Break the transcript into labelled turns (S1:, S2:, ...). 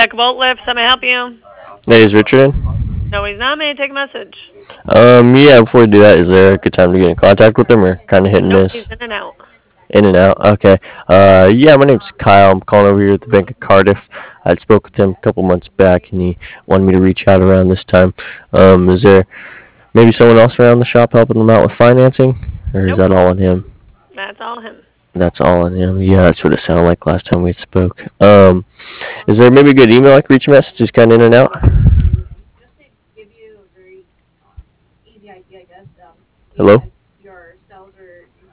S1: Deck Bolt Lift, how may I help you?
S2: Hey, is Richard in?
S1: No, he's not. May I take a message?
S2: Yeah, before we do that, is there a good time to get in contact with him or kind of hit and
S1: Nope, he's
S2: miss?
S1: in and out.
S2: In and out. Okay. Yeah, my name's Kyle. I'm calling over here at the Bank of Cardiff. I spoke with him a couple months back, and he wanted me to reach out around this time. Is there maybe someone else around the shop helping him out with financing, or is
S1: Nope,
S2: that all on him?
S1: that's all him.
S2: That's all on him. Yeah, that's what it sounded like last time we spoke. Is there maybe a good email I could reach a message? Just kind of in and out. Hello.